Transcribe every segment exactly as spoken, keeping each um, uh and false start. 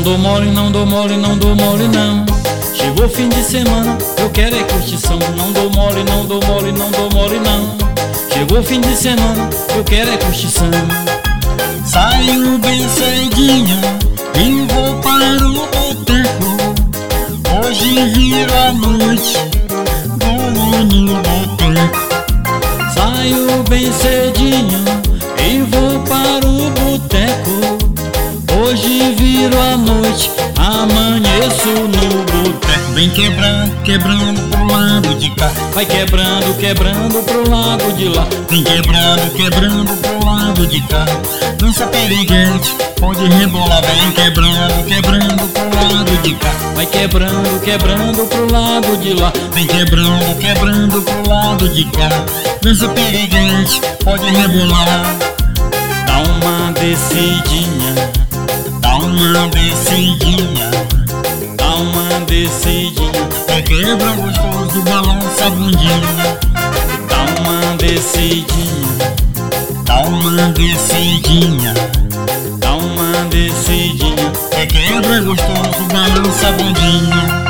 Não dou mole, não dou mole, não dou mole não. Chegou fim de semana, eu quero é curtição. Não dou mole, não dou mole, não dou mole não. Chegou fim de semana, eu quero é curtição. Saio bem cedinho e vou para o boteco. Hoje viro a noite, vou no boteco. Saio bem cedinho e vou para o boteco. Hoje viro a noite, amanheço no boteco. Vem quebrando, quebrando pro lado de cá. Vai quebrando, quebrando pro lado de lá. Vem quebrando, quebrando pro lado de cá. Dança periguete, pode rebolar. Vem quebrando, quebrando pro lado de cá. Vai quebrando, quebrando pro lado de lá. Vem quebrando, quebrando pro lado de cá. Dança periguete, pode rebolar. Dá uma descidinha, dá uma descidinha, dá uma descidinha. É quebra gostoso, balança a bundinha. Dá uma descidinha, dá uma descidinha, dá uma descidinha. É quebra gostoso, balança a bundinha.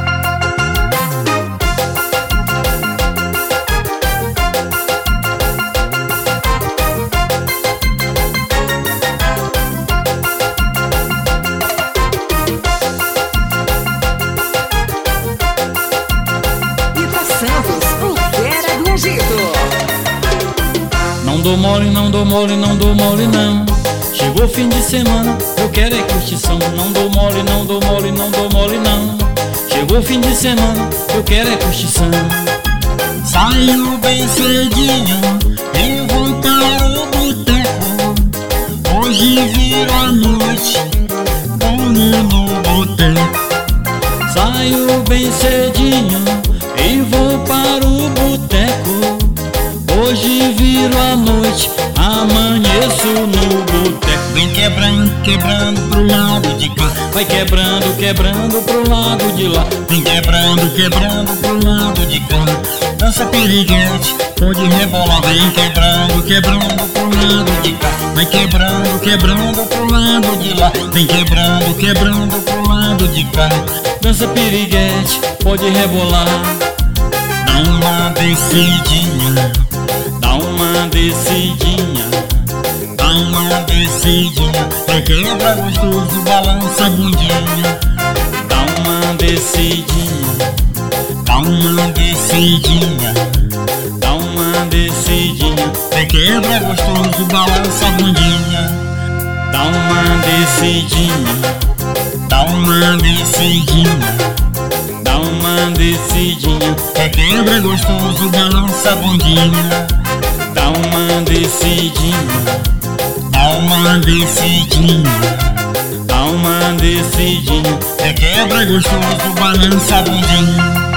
Não dou mole, não dou mole, não dou mole não. Chegou fim de semana, eu quero é curtição. Não dou mole, não dou mole, não dou mole não. Chegou fim de semana, eu quero é curtição. Saio bem cedinho e vou para o boteco. Hoje viro a noite, vou no boteco. Saio bem cedinho e vou para o boteco. Hoje viro a noite, amanheço no boteco. Vem quebrando, quebrando pro lado de cá. Vai quebrando, quebrando pro lado de lá. Vem quebrando, quebrando pro lado de cá. Dança periguete, pode rebolar. Vem quebrando, quebrando pro lado de cá. Vai quebrando, quebrando pro lado de lá. Vem quebrando, quebrando pro lado de cá. Dança piriguete, pode rebolar. Dá uma descidinha, dá uma descidinha, dá uma descidinha. É quebra gostoso, balança a bundinha. Dá uma descidinha, dá uma descidinha, dá uma descidinha. É quebra gostoso, balança a bundinha. Dá uma descidinha, dá uma descidinha, dá uma descidinha. É quebra gostoso, balança a bundinha. Dá uma descidinha, dá uma descidinha, dá uma descidinha. É quebra gostoso, balança a bundinha.